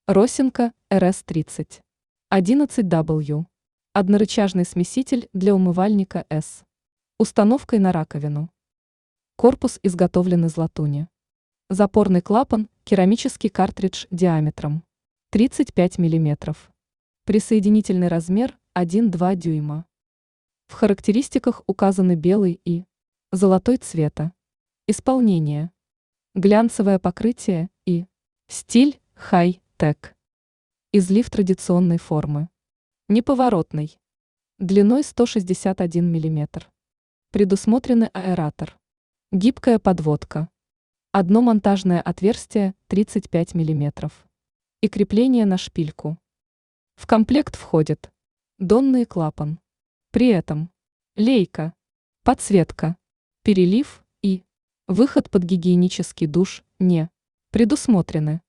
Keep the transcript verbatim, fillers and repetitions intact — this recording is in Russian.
Росинка эр эс тридцать. одиннадцать дабл ю. Однорычажный смеситель для умывальника S. Установкой на раковину. Корпус изготовлен из латуни. Запорный клапан – керамический картридж диаметром тридцать пять миллиметров. Присоединительный размер один-два дюйма. В характеристиках указаны белый и золотой цвета. Исполнение. Глянцевое покрытие и стиль хай-тек. Излив традиционной формы. Неповоротный. Длиной сто шестьдесят один миллиметр. Предусмотрены аэратор. Гибкая подводка. Одно монтажное отверстие тридцать пять миллиметров. И крепление на шпильку. В комплект входит донный клапан. При этом лейка, подсветка, перелив и выход под гигиенический душ не предусмотрены.